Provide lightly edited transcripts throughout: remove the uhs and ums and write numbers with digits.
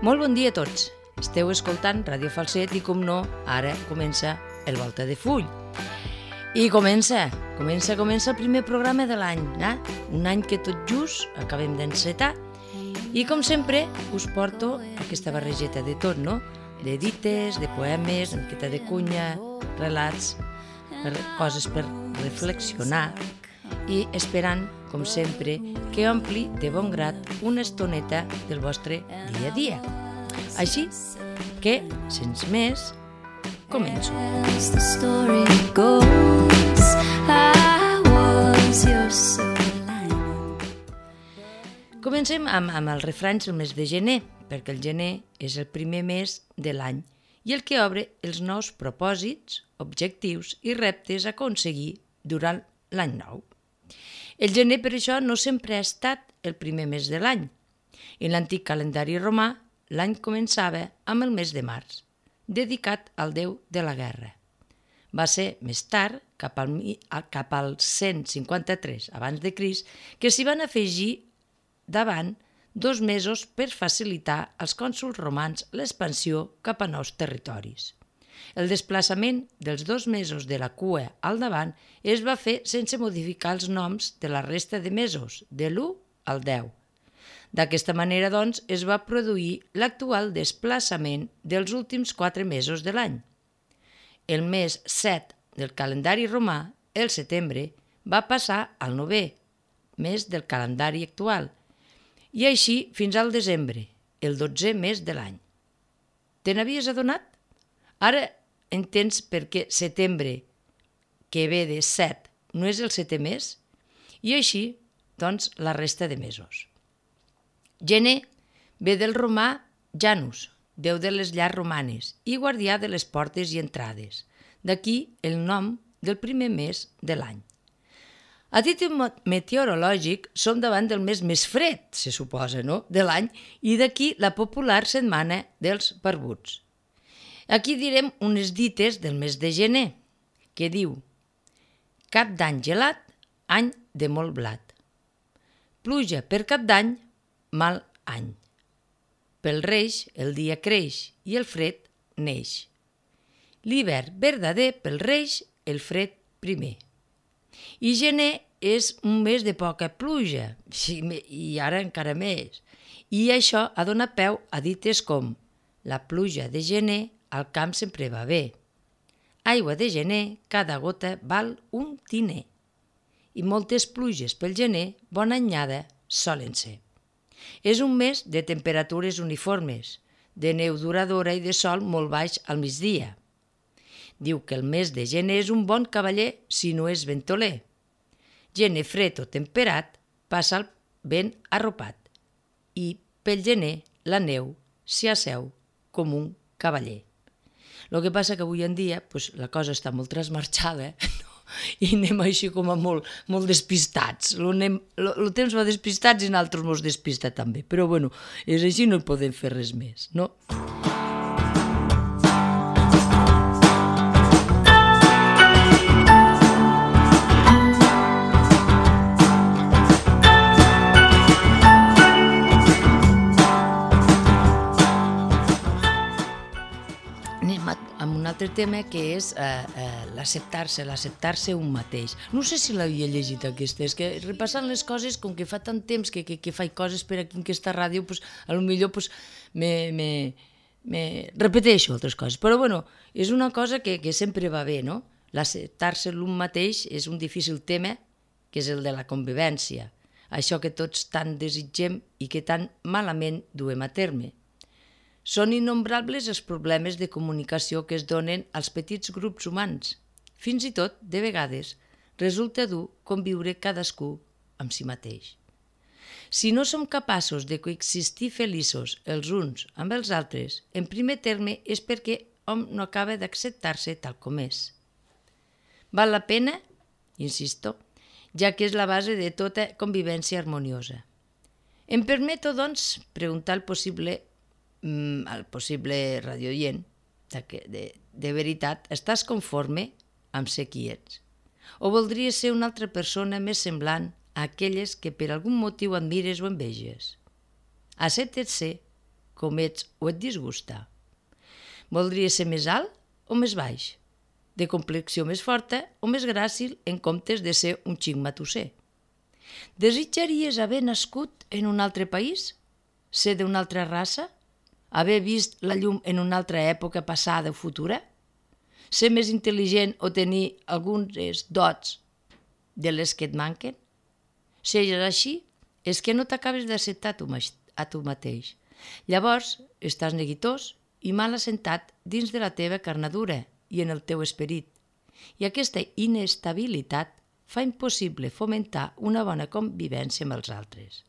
Molt bon dia a tots. Esteu escoltant Ràdio Falset i, com no, ara comença el Volta de Full. I comença el primer programa de l'any, un any que tot just acabem d'encetar. I, com sempre, us porto aquesta barregeta de tot, no? De dites, de poemes, una miqueta de cunya, relats, coses per reflexionar i esperant, com sempre, que ompli de bon grat una estoneta del vostre dia a dia. Així que, sense més, començo. Comencem amb els refranys del mes de gener, perquè el gener és el primer mes de l'any i el que obre els nous propòsits, objectius i reptes a aconseguir durant l'any nou. El gener, per això, no sempre ha estat el primer mes de l'any. En l'antic calendari romà, l'any començava amb el mes de març, dedicat al déu de la guerra. Va ser més tard, cap al 153 abans de Crist, que s'hi van afegir davant 2 mesos per facilitar als cònsols romans l'expansió cap a nous territoris. El desplaçament dels 2 mesos de la cua al davant es va fer sense modificar els noms de la resta de mesos, de l'1 al 10. D'aquesta manera, doncs, es va produir l'actual desplaçament dels últims 4 mesos de l'any. El mes 7 del calendari romà, el setembre, va passar al 9è mes del calendari actual, i així fins al desembre, el 12è mes de l'any. Te n'havies adonat? Ara entens per què setembre, que ve de 7, no és el 7è mes? I així, doncs, la resta de mesos. Gener ve del romà Janus, déu de les llars romanes i guardià de les portes i entrades. D'aquí el nom del primer mes de l'any. A títol meteorològic, som davant del mes més fred, se suposa, no?, de l'any, i d'aquí la popular setmana dels barbuts. Aquí direm unes dites del mes de gener, que diu: cap d'any gelat, any de molt blat. Pluja per cap d'any, mal any. Pel reix el dia creix i el fred neix. L'hivern verdader pel reix, el fred primer. I gener és un mes de poca pluja, i ara encara més. I això ha donat peu a dites com: la pluja de gener al camp sempre va bé. Aigua de gener, cada gota val un tiner. I moltes pluges pel gener, bona anyada, solen ser. És un mes de temperatures uniformes, de neu duradora i de sol molt baix al migdia. Diu que el mes de gener és un bon cavaller si no és ventoler. Gener fred o temperat passa el vent arropat i pel gener la neu s'hi asseu com un cavaller. El que passa que avui en dia la cosa està molt trasmarxada i anem així com a molt despistats. El temps va despistats i nosaltres mos despista també. Però bueno, és així, no hi podem fer res més, no? Altre tema que és l'acceptar-se un mateix. No sé si l'havia llegit aquesta, és que repassant les coses, com que fa tant temps que faig coses per aquí en aquesta ràdio, potser me repeteixo altres coses. Però bueno, és una cosa que sempre va bé, no? L'acceptar-se l'un mateix és un difícil tema, que és el de la convivència. Això que tots tant desitgem i que tan malament duem a terme. Són innombrables els problemes de comunicació que es donen als petits grups humans. Fins i tot, de vegades, resulta dur conviure cadascú amb si mateix. Si no som capaços de coexistir feliços els uns amb els altres, en primer terme és perquè hom no acaba d'acceptar-se tal com és. Val la pena? Insisto, ja que és la base de tota convivència harmoniosa. Em permeto, doncs, preguntar al possible radioient de veritat, estàs conforme amb ser qui ets? O voldries ser una altra persona més semblant a aquelles que per algun motiu admires o enveges? Accepta't ser com ets o et disgusta? Voldries ser més alt o més baix? De complexió més forta o més gràcil en comptes de ser un xic matusser? Desitjaries haver nascut en un altre país? Ser d'una altra raça? Haver vist la llum en una altra època passada o futura? Ser més intel·ligent o tenir algunes dots de les que et manquen? Si és així, és que no t'acabes d'acceptar a tu mateix. Llavors estàs neguitós i mal assentat dins de la teva carnadura i en el teu esperit. I aquesta inestabilitat fa impossible fomentar una bona convivència amb els altres.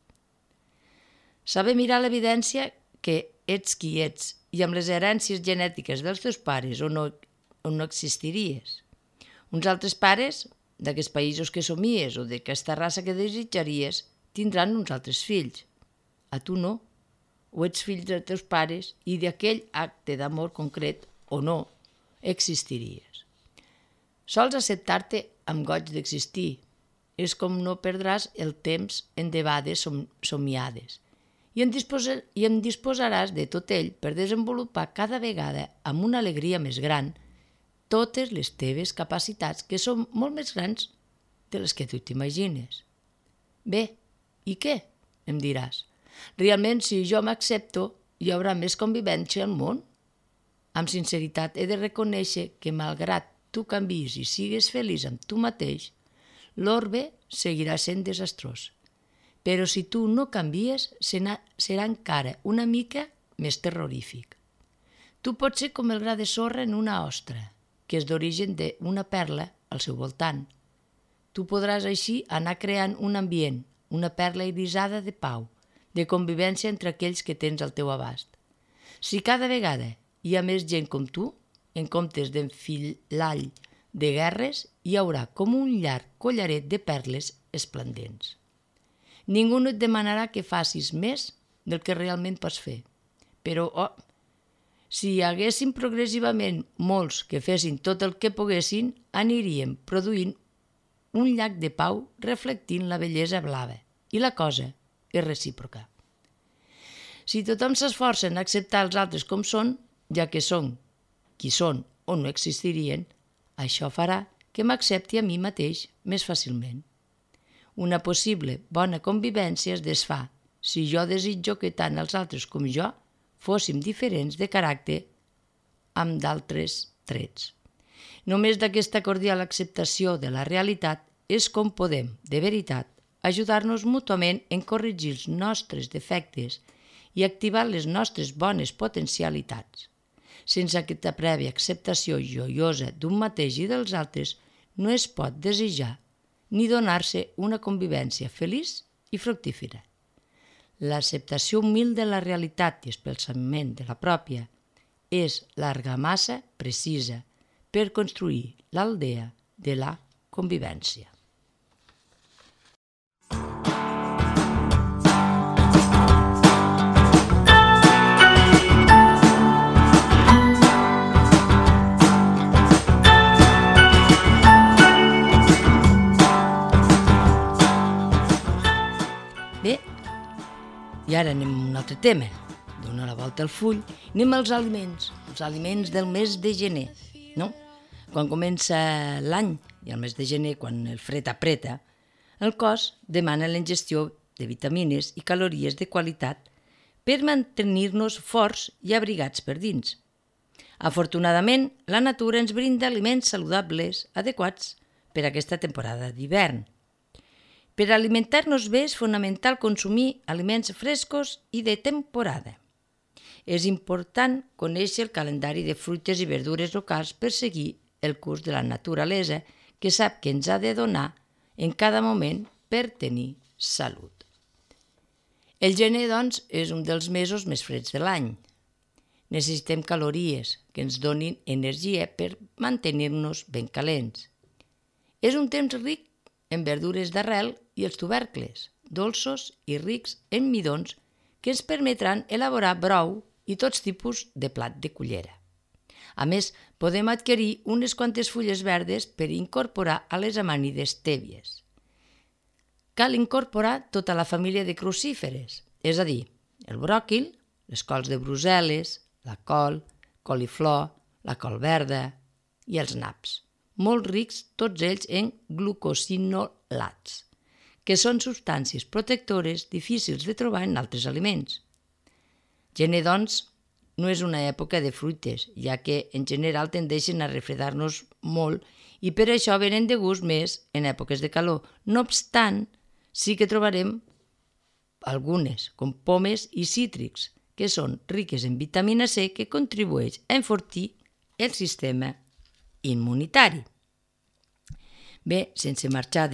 Saber mirar l'evidència que ets qui ets i amb les herències genètiques dels teus pares on no existiries. Uns altres pares, d'aquests països que somies o d'aquesta raça que desitjaries, tindran uns altres fills. A tu no. O ets fill dels teus pares i d'aquell acte d'amor concret o no existiries. Sols acceptar-te amb goig d'existir. És com no perdràs el temps en debades somiades i em disposaràs de tot ell per desenvolupar cada vegada amb una alegria més gran totes les teves capacitats, que són molt més grans de les que tu t'imagines. Bé, i què? Em diràs. Realment, si jo m'accepto, hi haurà més convivència al món? Amb sinceritat he de reconèixer que malgrat tu canviïs i sigues feliç amb tu mateix, l'orbe seguirà sent desastrós. Però si tu no canvies, serà encara una mica més terrorífic. Tu pots ser com el gra de sorra en una ostra, que és d'origen d'una perla al seu voltant. Tu podràs així anar creant un ambient, una perla irisada de pau, de convivència entre aquells que tens al teu abast. Si cada vegada hi ha més gent com tu, en comptes d'enfilall de guerres, hi haurà com un llarg collaret de perles esplendents. Ningú no et demanarà que facis més del que realment pots fer. Però, si hi haguessin progressivament molts que fessin tot el que poguessin, aniríem produint un llac de pau reflectint la bellesa blava. I la cosa és recíproca. Si tothom s'esforça en acceptar els altres com són, ja que són qui són o no existirien, això farà que m'accepti a mi mateix més fàcilment. Una possible bona convivència es desfà si jo desitjo que tant els altres com jo fóssim diferents de caràcter amb d'altres trets. Només d'aquesta cordial acceptació de la realitat és com podem, de veritat, ajudar-nos mútuament en corregir els nostres defectes i activar les nostres bones potencialitats. Sense aquesta prèvia acceptació joiosa d'un mateix i dels altres, no es pot desitjar ni donar-se una convivència feliç i fructífera. L'acceptació humil de la realitat i especialment de la pròpia és l'argamassa precisa per construir l'aldea de la convivència. Bé, i ara anem a un altre tema. Dóna la volta al full, anem als aliments del mes de gener, no? Quan comença l'any i el mes de gener, quan el fred apreta, el cos demana la ingestió de vitamines i calories de qualitat per mantenir-nos forts i abrigats per dins. Afortunadament, la natura ens brinda aliments saludables adequats per a aquesta temporada d'hivern. Per alimentar-nos bé és fonamental consumir aliments frescos i de temporada. És important conèixer el calendari de fruites i verdures locals per seguir el curs de la naturalesa que sap que ens ha de donar en cada moment per tenir salut. El gener, doncs, és un dels mesos més freds de l'any. Necessitem calories que ens donin energia per mantenir-nos ben calents. És un temps ric en verdures d'arrel i els tubercles, dolços i rics en midons que ens permetran elaborar brou i tots tipus de plat de cullera. A més, podem adquirir unes quantes fulles verdes per incorporar a les amànides tèbies. Cal incorporar tota la família de crucíferes, és a dir, el bròquil, les cols de Brussel·les, la col, coliflor, la col verda i els naps, molt rics tots ells en glucosinolats, que són substàncies protectores difícils de trobar en altres aliments. Gener, doncs, no és una època de fruites, ja que en general tendeixen a refredar-nos molt i per això venen de gust més en èpoques de calor. No obstant, sí que trobarem algunes, com pomes i cítrics, que són riques en vitamina C que contribueix a enfortir el sistema immunitari. Bé, sense marxar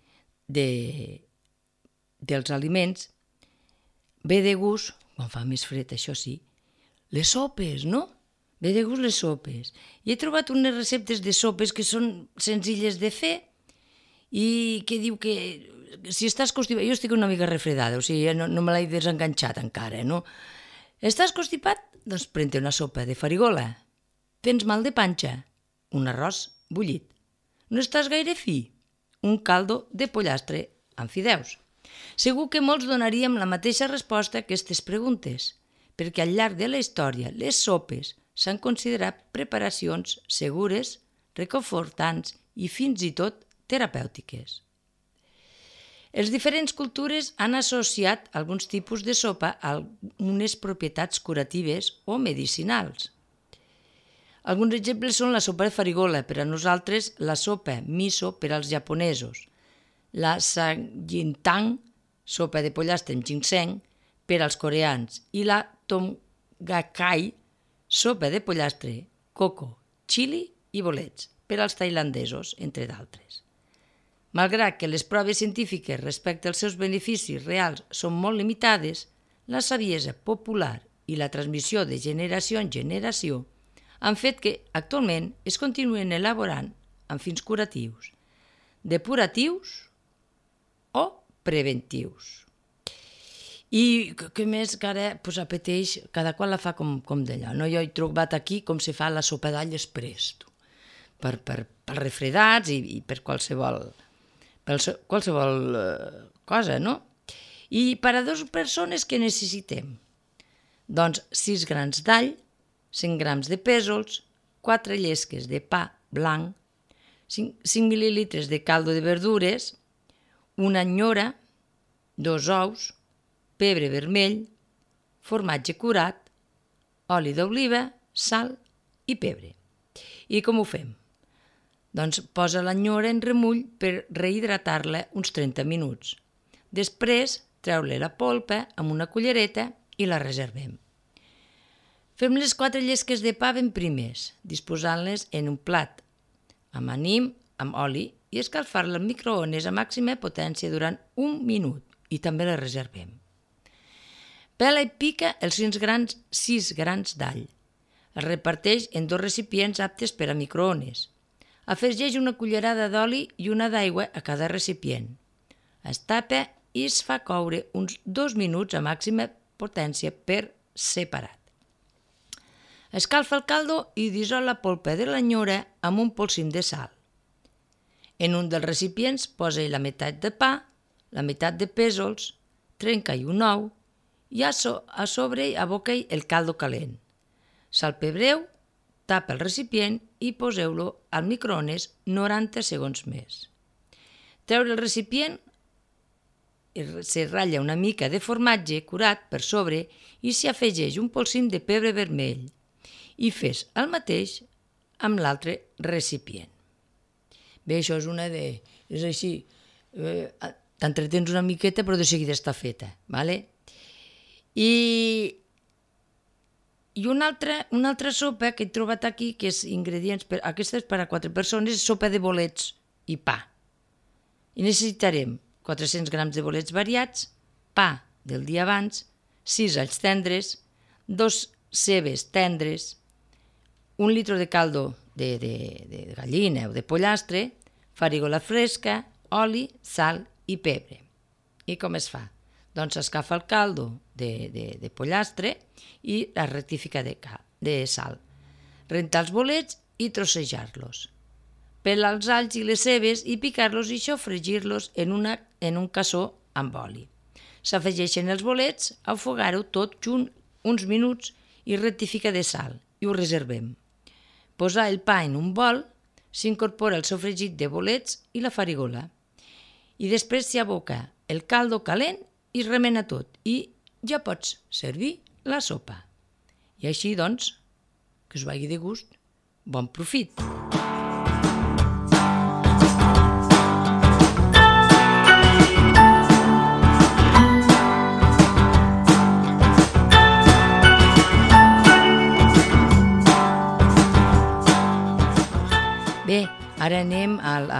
dels aliments, ve de gust, quan fa més fred, això sí, les sopes, no? Ve de gust les sopes. I he trobat unes receptes de sopes que són senzilles de fer i que diu que si estàs constipat... Jo estic una mica refredada, o sigui, no me l'he desenganxat encara, no? Estàs constipat? Doncs pren-te una sopa de farigola. Tens mal de panxa? Un arròs bullit. No estàs gaire fi? Un caldo de pollastre amb fideus. Segur que molts donaríem la mateixa resposta a aquestes preguntes, perquè al llarg de la història les sopes s'han considerat preparacions segures, reconfortants i fins i tot terapèutiques. Les diferents cultures han associat alguns tipus de sopa a unes propietats curatives o medicinals. Alguns exemples són la sopa de farigola, per a nosaltres la sopa miso per als japonesos, la samgyetang, sopa de pollastre amb ginseng, per als coreans, i la tom kha gai, sopa de pollastre, coco, xili i bolets, per als tailandesos, entre d'altres. Malgrat que les proves científiques respecte als seus beneficis reals són molt limitades, la saviesa popular i la transmissió de generació en generació han fet que actualment es continuen elaborant amb fins curatius, depuratius o preventius. I què més que ara apeteix, cada qual la fa com d'allò. No? Jo he trobat aquí com se fa la sopa d'all exprés, per refredats i per qualsevol cosa, no? I per a 2 persones què necessitem? Doncs 6 grans d'all, 100 grams de pèsols, 4 llesques de pa blanc, 5 mil·lilitres de caldo de verdures, una nyora, 2 ous, pebre vermell, formatge curat, oli d'oliva, sal i pebre. I com ho fem? Doncs posa l'anyora en remull per rehidratar-la uns 30 minuts. Després, treu-li la polpa amb una cullereta i la reservem. Fem les 4 llesques de pa ben primes, disposant-les en un plat amb anim, amb oli i escalfar-la al microones a màxima potència durant 1 minut i també la reservem. Pela i pica els 6 grans d'all. Els reparteix en 2 recipients aptes per a microones. Afegeix una cullerada d'oli i una d'aigua a cada recipient. Es tapa i es fa coure uns 2 minuts a màxima potència per separat. Escalfa el caldo i dissol la polpa de l'anyora amb un polsim de sal. En un dels recipients posa la meitat de pa, la meitat de pèsols, trenca-hi un ou i a sobre aboca-hi el caldo calent. Salpebreu, tapa el recipient i poseu-lo al microones 90 segons més. Treure el recipient, se ratlla una mica de formatge curat per sobre i s'hi afegeix un polsim de pebre vermell i fes el mateix amb l'altre recipient. Bé, això és és així, t'entretens una miqueta però de seguida està feta, ¿vale? I una altra sopa que he trobat aquí, que és ingredients, aquesta és per a 4 persones, és sopa de bolets i pa. I necessitarem 400 grams de bolets variats, pa del dia abans, 6 alls tendres, 2 cebes tendres, 1 litre de caldo de gallina o de pollastre, farigola fresca, oli, sal i pebre. I com es fa? Doncs s'escafa el caldo de pollastre i la rectifica de sal. Rentar els bolets i trossejar-los. Pelar els alls i les cebes i picar-los i sofregir-los en un cassó amb oli. S'afegeixen els bolets, afogar-ho tot junt uns minuts i rectifica de sal i ho reservem. Posar el pa en un bol, s'incorpora el sofregit de bolets i la farigola. I després s'hi aboca el caldo calent i remena tot i ja pots servir la sopa. I així, doncs, que us vagi de gust. Bon profit! Bé, ara anem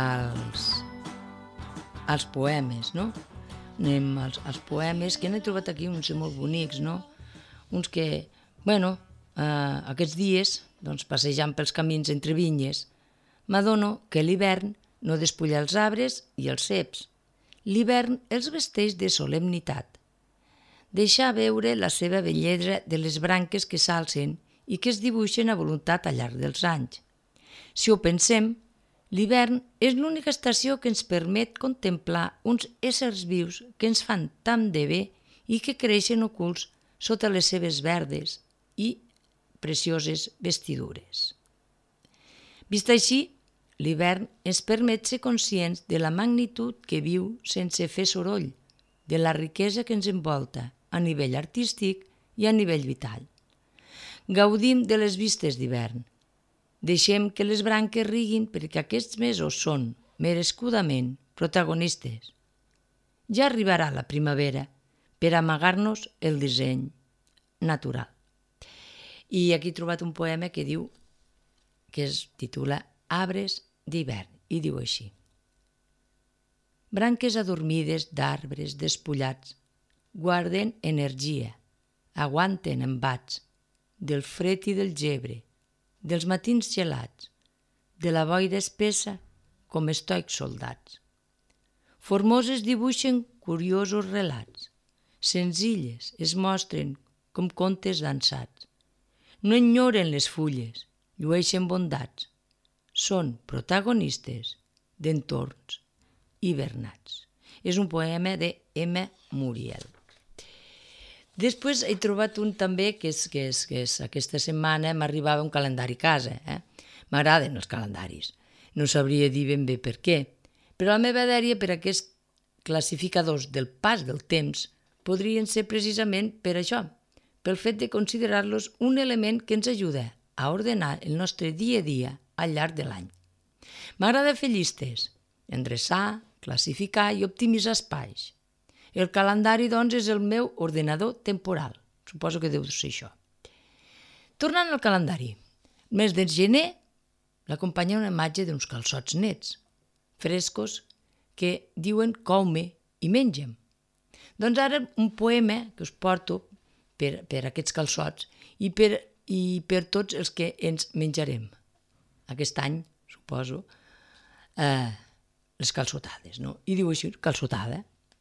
als poemes, no? Anem als poemes, que n'he trobat aquí uns molt bonics, no? Uns que, aquests dies, doncs, passejant pels camins entre vinyes, m'adono que l'hivern no despulla els arbres i els ceps. L'hivern els vesteix de solemnitat. Deixa veure la seva bellesa de les branques que s'alcen i que es dibuixen a voluntat al llarg dels anys. Si ho pensem, l'hivern és l'única estació que ens permet contemplar uns éssers vius que ens fan tant de bé i que creixen ocults sota les seves verdes i precioses vestidures. Vist així, l'hivern ens permet ser conscients de la magnitud que viu sense fer soroll, de la riquesa que ens envolta a nivell artístic i a nivell vital. Gaudim de les vistes d'hivern. Deixem que les branques riguin perquè aquests mesos són, merescudament, protagonistes. Ja arribarà la primavera per amagar-nos el disseny natural. I aquí he trobat un poema que diu, que es titula Arbres d'hivern, i diu així. Branques adormides d'arbres despullats guarden energia, aguanten embats del fred i del gebre, dels matins gelats, de la boira espessa com estoics soldats. Formoses dibuixen curiosos relats, senzilles es mostren com contes dansats. No enyoren les fulles, llueixen bondats, són protagonistes d'entorns hivernats. És un poema de M. Muriel. Després he trobat un també que és aquesta setmana m'arribava un calendari a casa. M'agraden els calendaris. No sabria dir ben bé per què, però la meva dèria per aquests classificadors del pas del temps podrien ser precisament per això, pel fet de considerar-los un element que ens ajuda a ordenar el nostre dia a dia al llarg de l'any. M'agrada fer llistes, endreçar, classificar i optimitzar espais. El calendari, doncs, és el meu ordenador temporal. Suposo que deu ser això. Tornant al calendari, el mes de gener l'acompanya una imatge d'uns calçots nets, frescos, que diuen come i mengem. Doncs ara un poema que us porto per aquests calçots i per tots els que ens menjarem. Aquest any, suposo, les calçotades, no? I diu així, calçotada.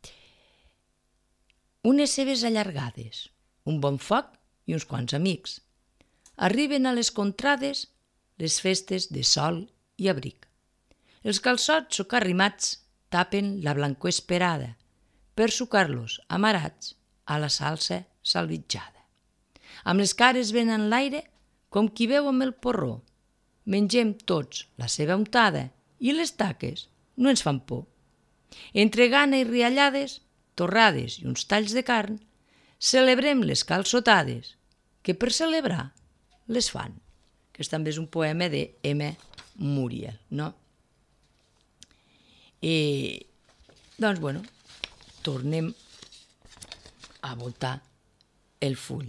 Unes cebes allargades, un bon foc i uns quants amics. Arriben a les contrades les festes de sol i abric. Els calçots socarrimats tapen la blancor esperada per sucar-los amarats a la salsa salvitjada. Amb les cares ben en l'aire com qui veu amb el porró. Mengem tots la seva untada i les taques no ens fan por. Entre gana i riallades, torrades i uns talls de carn, celebrem les calçotades, que per celebrar les fan. Aquest també és un poema de M. Muriel, no? I, doncs, tornem a voltar el full.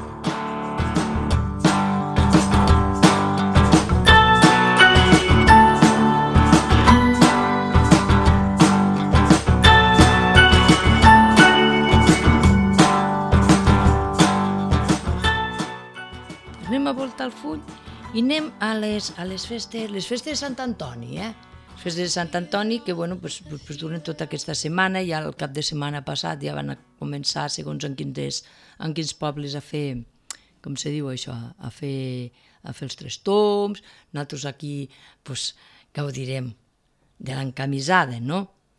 Anem a voltar el full i anem a les festes de Sant Antoni, Les festes de Sant Antoni que, duren tota aquesta setmana, ja el cap de setmana passat ja van començar, segons en quins pobles, a fer, com se diu això, a fer els tres tombs. Nosaltres aquí gaudirem de l'encamisada, no?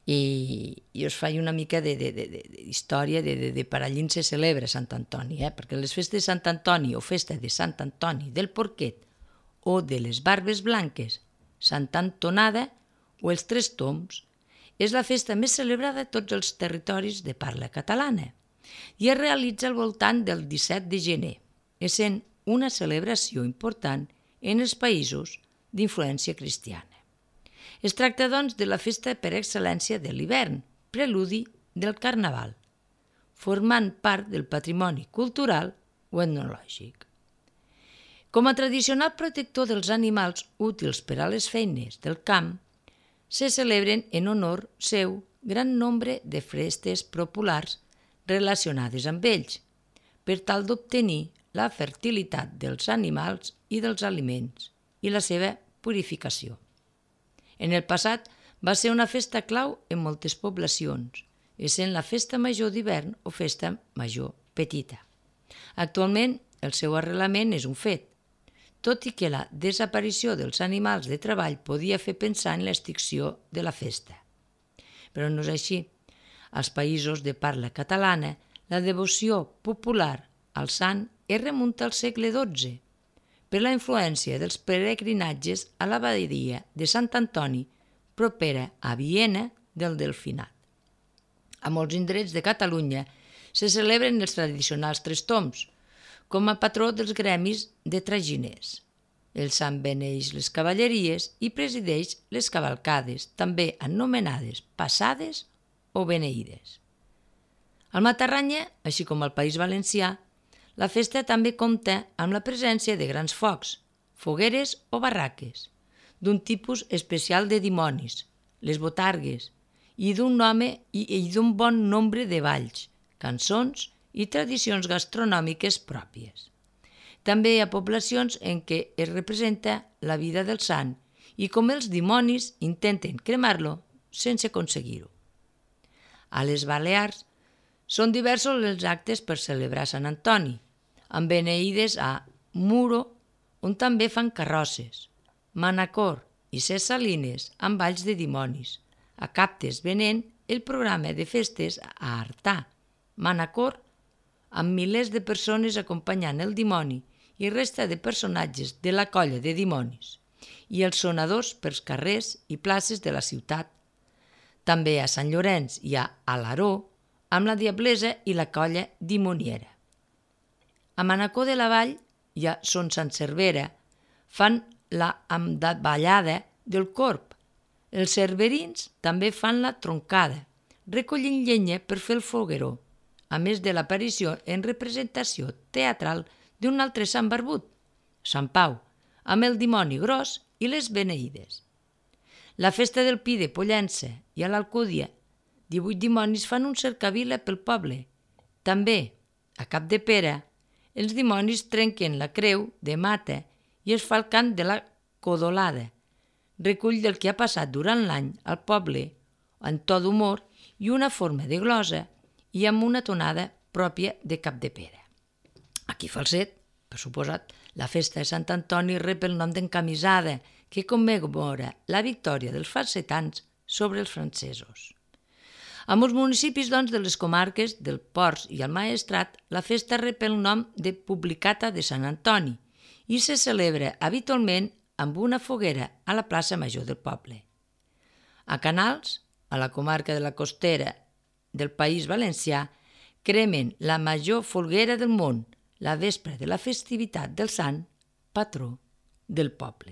I us faig una mica d'història de per allí se celebra Sant Antoni, perquè les festes de Sant Antoni o festa de Sant Antoni del Porquet o de les Barbes Blanques, Santa Antonada o els Tres Tombs és la festa més celebrada de tots els territoris de parla catalana i es realitza al voltant del 17 de gener, essent una celebració important en els països d'influència cristiana. Es tracta, doncs, de la festa per excel·lència de l'hivern, preludi del Carnaval, formant part del patrimoni cultural o etnològic. Com a tradicional protector dels animals útils per a les feines del camp, se celebren en honor seu gran nombre de festes populars relacionades amb ells, per tal d'obtenir la fertilitat dels animals i dels aliments i la seva purificació. En el passat va ser una festa clau en moltes poblacions, essent la festa major d'hivern o festa major petita. Actualment, el seu arrelament és un fet, tot i que la desaparició dels animals de treball podia fer pensar en l'extinció de la festa. Però no és així. Als països de parla catalana, la devoció popular al sant es remunta al segle XII, per la influència dels peregrinatges a l'abadia de Sant Antoni, propera a Viena del Delfinat. A molts indrets de Catalunya se celebren els tradicionals Tres Tombs, com a patró dels gremis de traginers. El sant beneix les cavalleries i presideix les cavalcades, també anomenades passades o beneïdes. Al Matarranya, així com al País Valencià, la festa també compta amb la presència de grans focs, fogueres o barraques, d'un tipus especial de dimonis, les botargues, i d'un bon nombre de balls, cançons i tradicions gastronòmiques pròpies. També hi ha poblacions en què es representa la vida del sant i com els dimonis intenten cremar-lo sense aconseguir-ho. A les Balears són diversos els actes per celebrar Sant Antoni, amb beneïdes a Muro, on també fan carrosses, Manacor i Ses Salines amb balls de dimonis, a Captes venent el programa de festes a Artà, Manacor, amb milers de persones acompanyant el dimoni i resta de personatges de la colla de dimonis, i els sonadors pels carrers i places de la ciutat. També a Sant Llorenç i a Alaró, amb la diablesa i la colla dimoniera. A Manacor de la Vall i a Son Sant Cervera fan la ambdavallada del corp. Els cerverins també fan la troncada, recollint llenya per fer el fogueró, a més de l'aparició en representació teatral d'un altre Sant Barbut, Sant Pau, amb el dimoni gros i les beneïdes. La festa del Pi de Pollença i a l'Alcúdia, 18 dimonis fan un cercavila pel poble. També, a Capdepera, els dimonis trenquen la creu de mata i es fa el cant de la codolada, recull del que ha passat durant l'any al poble, en to d'humor i una forma de glosa i amb una tonada pròpia de Capdepera. Aquí Falset, per suposat, la festa de Sant Antoni rep el nom d'encamisada, que commemora la victòria dels falsetans sobre els francesos. A molts municipis, doncs, de les comarques del Ports i el Maestrat, la festa rep el nom de Publicata de Sant Antoni i se celebra habitualment amb una foguera a la plaça Major del poble. A Canals, a la comarca de la Costera del País Valencià, cremen la major folguera del món, la vespre de la festivitat del sant, patró del poble.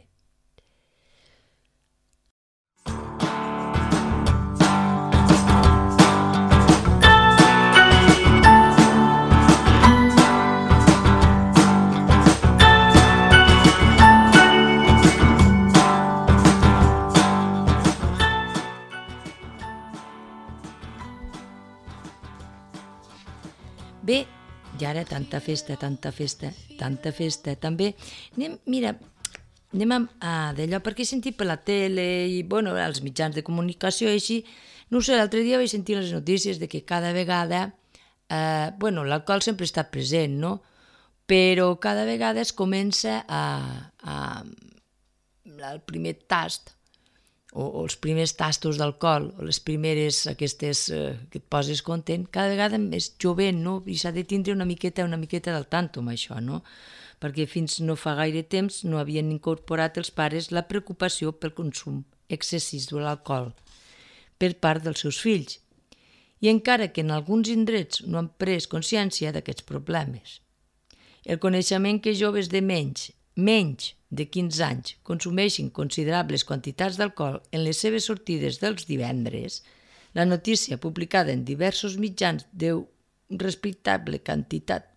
Bé, i ara tanta festa, també. Anem a d'allò, perquè he sentit per la tele i, als mitjans de comunicació i així, no sé, l'altre dia vaig sentir les notícies de que cada vegada, l'alcohol sempre està present, no? Però cada vegada es comença el primer tast o els primers tastos d'alcohol, o les primeres aquestes que et poses content, cada vegada més jovent, no? I s'ha de tindre una miqueta del tanto amb això, no? Perquè fins no fa gaire temps no havien incorporat els pares la preocupació pel consum excessiu de l'alcohol per part dels seus fills, i encara que en alguns indrets no han pres consciència d'aquests problemes. El coneixement que joves de menys de 15 anys consumeixin considerables quantitats d'alcohol en les seves sortides dels divendres, la notícia publicada en diversos mitjans d'una respectable quantitat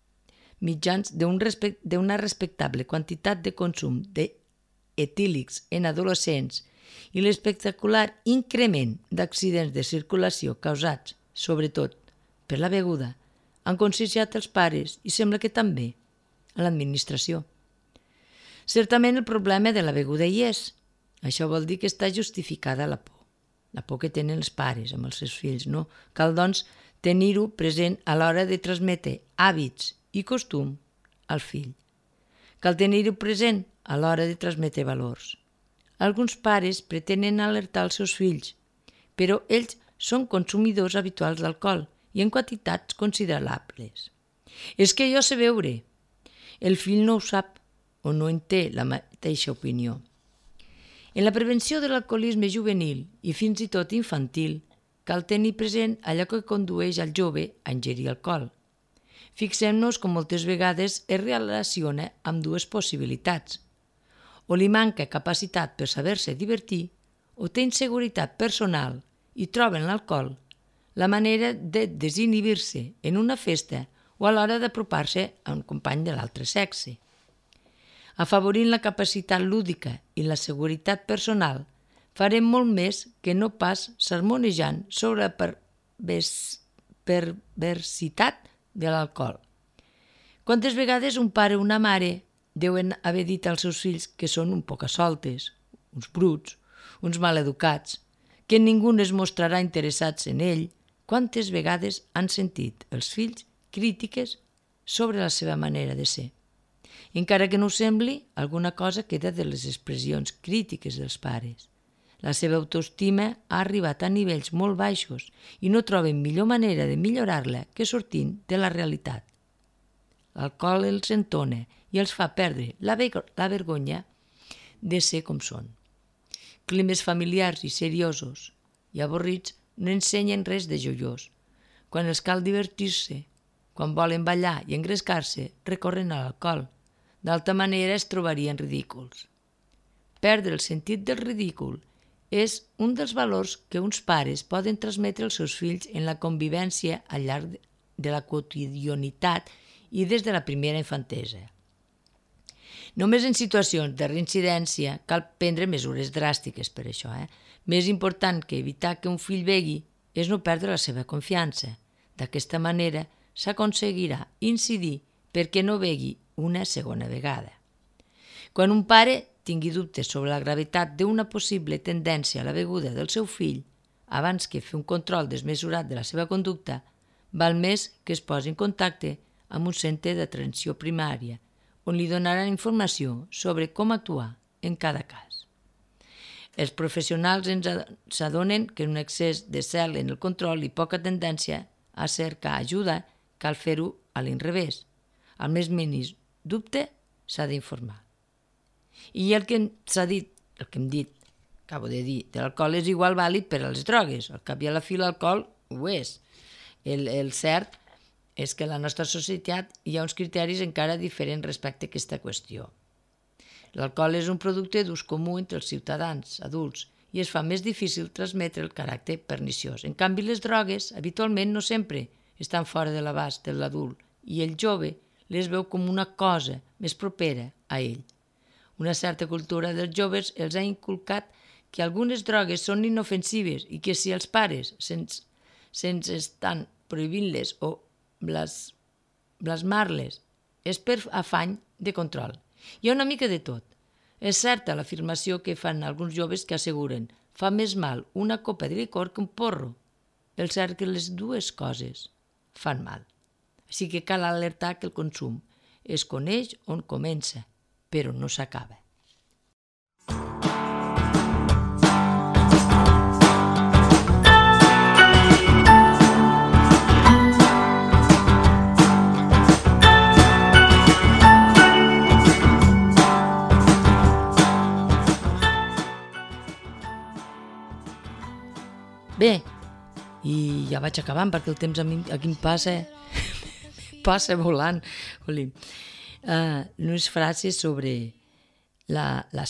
de consum d'etílics en adolescents i l'espectacular increment d'accidents de circulació causats, sobretot, per la beguda, han conscienciat els pares i sembla que també a l'administració. Certament el problema de la beguda hi és. Això vol dir que està justificada la por que tenen els pares amb els seus fills, no? Cal, doncs, tenir-ho present a l'hora de transmetre hàbits i costum al fill. Cal tenir-ho present a l'hora de transmetre valors. Alguns pares pretenen alertar els seus fills, però ells són consumidors habituals d'alcohol i en quantitats considerables. És que jo sé beure. El fill no ho sap o no en té la mateixa opinió. En la prevenció de l'alcoholisme juvenil i fins i tot infantil, cal tenir present allò que condueix al jove a ingerir alcohol. Fixem-nos que moltes vegades es relaciona amb dues possibilitats. O li manca capacitat per saber-se divertir, o té inseguretat personal i troba en l'alcohol la manera de desinhibir-se en una festa o a l'hora d'apropar-se a un company de l'altre sexe. Afavorint la capacitat lúdica i la seguretat personal, farem molt més que no pas sermonejant sobre la perversitat de l'alcohol. Quantes vegades un pare o una mare deuen haver dit als seus fills que són un poca-soltes, uns bruts, uns maleducats, que ningú es mostrarà interessats en ell? Quantes vegades han sentit els fills crítiques sobre la seva manera de ser? Encara que no ho sembli, alguna cosa queda de les expressions crítiques dels pares. La seva autoestima ha arribat a nivells molt baixos i no troben millor manera de millorar-la que sortint de la realitat. L'alcohol els entona i els fa perdre la vergonya de ser com són. Climes familiars i seriosos i avorrits no ensenyen res de joiós. Quan els cal divertir-se, quan volen ballar i engrescar-se, recorren a l'alcohol. D'altra manera es trobarien ridículs. Perdre el sentit del ridícul és un dels valors que uns pares poden transmetre als seus fills en la convivència al llarg de la quotidianitat i des de la primera infantesa. Només en situacions de reincidència cal prendre mesures dràstiques per això. Més important que evitar que un fill begui és no perdre la seva confiança. D'aquesta manera s'aconseguirà incidir perquè no begui una segona vegada. Quan un pare tingui dubtes sobre la gravetat d'una possible tendència a la beguda del seu fill, abans que fer un control desmesurat de la seva conducta, val més que es posi en contacte amb un centre d'atenció primària, on li donaran informació sobre com actuar en cada cas. Els professionals s'adonen que un excés de zel en el control i poca tendència a cercar ajuda cal fer-ho a l'inrevés. Al més mínim dubte s'ha d'informar. I el que s'ha dit, el que hem dit, acabo de dir, de l'alcohol és igual vàlid per a les drogues. Al cap i a la fi l'alcohol ho és. El cert és que a la nostra societat hi ha uns criteris encara diferents respecte a aquesta qüestió. L'alcohol és un producte d'ús comú entre els ciutadans adults i es fa més difícil transmetre el caràcter perniciós. En canvi, les drogues habitualment no sempre estan fora de l'abast de l'adult i el jove les veu com una cosa més propera a ell. Una certa cultura dels joves els ha inculcat que algunes drogues són inofensives i que si els pares se'ns estan prohibint-les o blasmar-les és per afany de control. Hi ha una mica de tot. És certa l'afirmació que fan alguns joves que asseguren fa més mal una copa de licor que un porro. El cert que les dues coses fan mal. Així que cal alertar que el consum es coneix on comença, però no s'acaba. Bé, i ja vaig acabant perquè el temps aquí em passa volant. Unes frases sobre la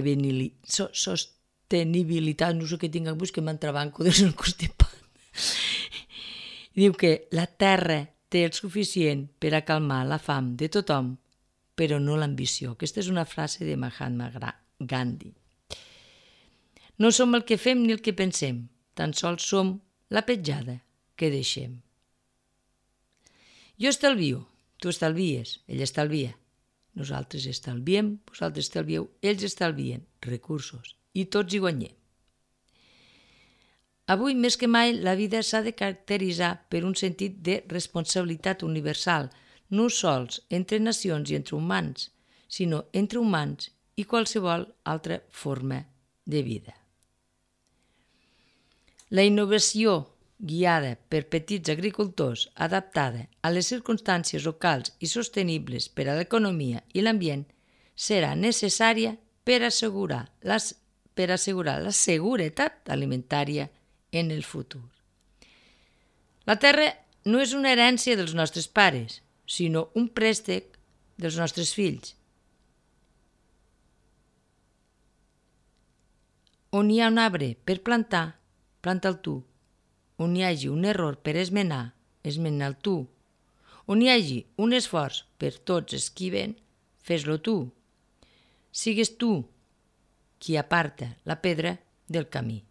sostenibilitat, no sé què tinc avui, que m'entrebanco des del constipat. Diu que la terra té el suficient per a calmar la fam de tothom, però no l'ambició. Aquesta és una frase de Mahatma Gandhi. No som el que fem ni el que pensem, tan sols som la petjada que deixem. Jo estalvio, tu estalvies, ell estalvia. Nosaltres estalviem, vosaltres estalvieu, ells estalvien recursos i tots hi guanyem. Avui, més que mai, la vida s'ha de caracteritzar per un sentit de responsabilitat universal, no sols entre nacions i entre humans, sinó entre humans i qualsevol altra forma de vida. La innovació guiada per petits agricultors adaptada a les circumstàncies locals i sostenibles per a l'economia i l'ambient serà necessària per assegurar la seguretat alimentària en el futur. La terra no és una herència dels nostres pares, sinó un préstec dels nostres fills. On hi ha un arbre per plantar, planta'l tu. On hi hagi un error per esmenar, esmena'l tu. On hi hagi un esforç per tots els qui ven, fes-lo tu. Sigues tu qui aparta la pedra del camí.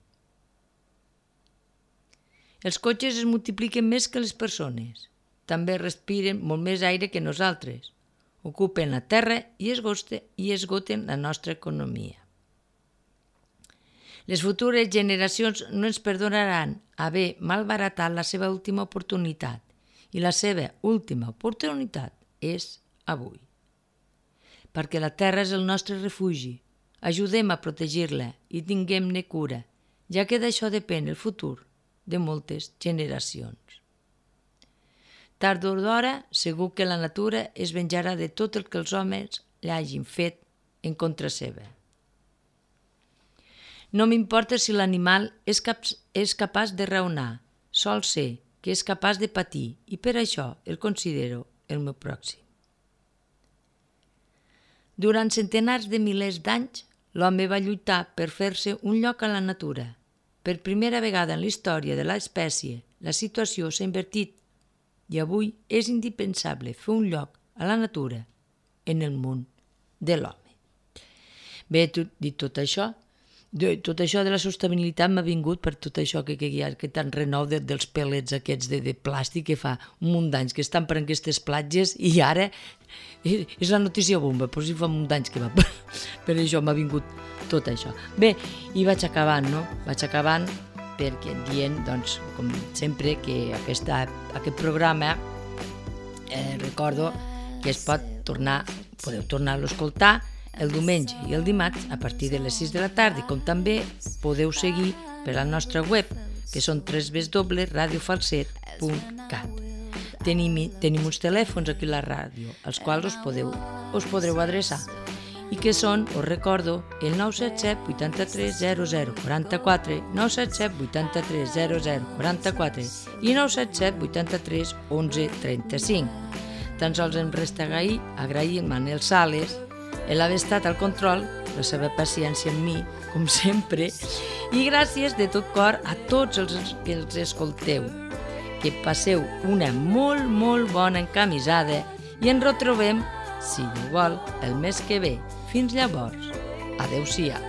Els cotxes es multipliquen més que les persones. També respiren molt més aire que nosaltres. Ocupen la terra i esgoten la nostra economia. Les futures generacions no ens perdonaran haver malbaratat la seva última oportunitat i la seva última oportunitat és avui. Perquè la terra és el nostre refugi. Ajudem a protegir-la i tinguem-ne cura, ja que d'això depèn el futur de moltes generacions. Tard o d'hora, segur que la natura es venjarà de tot el que els homes li hagin fet en contra seva. No m'importa si l'animal és capaç de raonar, sol ser que és capaç de patir i per això el considero el meu pròxim. Durant centenars de milers d'anys, l'home va lluitar per fer-se un lloc a la natura. Per primera vegada en la història de l'espècie, la situació s'ha invertit i avui és indispensable fer un lloc a la natura en el món de l'home. Bé, dit tot això de la sostenibilitat m'ha vingut per tot això que hi ha aquest renou dels pèl·lets aquests de plàstic que fa un munt d'anys que estan per aquestes platges i ara és la notícia bomba, però sí fa un munt d'anys que va per això m'ha vingut tot això. Bé, i vaig acabant, no? Vaig acabant perquè dient, doncs, com sempre, que aquest programa recordo que podeu tornar-lo a escoltar el diumenge i el dimarts a partir de les 6 de la tarda, com també podeu seguir per la nostra web, que són www.radiofalset.cat. Tenim uns telèfons aquí a la ràdio, als quals us podreu adreçar, i que són, us recordo, el 977 83 00 44, 977 83 00 44 i 977 83 11 35. Tan sols em resta agrair a Manel Sales l'haver estat al control, la seva paciència amb mi, com sempre, i gràcies de tot cor a tots els que els escolteu. Que passeu una molt, molt bona encamisada i ens retrobem, si Déu vol, el mes que ve. Fins llavors, adeu-siau.